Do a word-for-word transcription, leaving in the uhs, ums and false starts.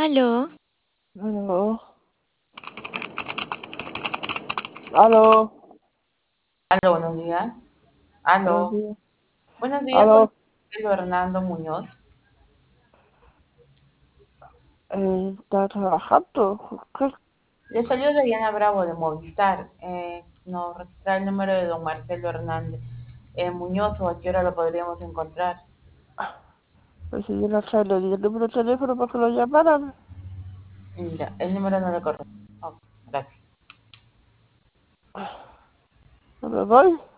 Aló, Aló, aló, aló, buenos días. buenos Aló, días. buenos días con Aló, Marcelo Hernando Muñoz. eh, ¿está trabajando? ¿Qué? Le salió Diana Bravo de Movistar. Eh, no, registrar el número de don Marcelo Hernández eh, Muñoz o a qué hora lo podríamos encontrar. Pues si yo no sé, le di el número de teléfono para que lo llamaran. Mira, el número no le corresponde. Ok, gracias. ¿No me voy?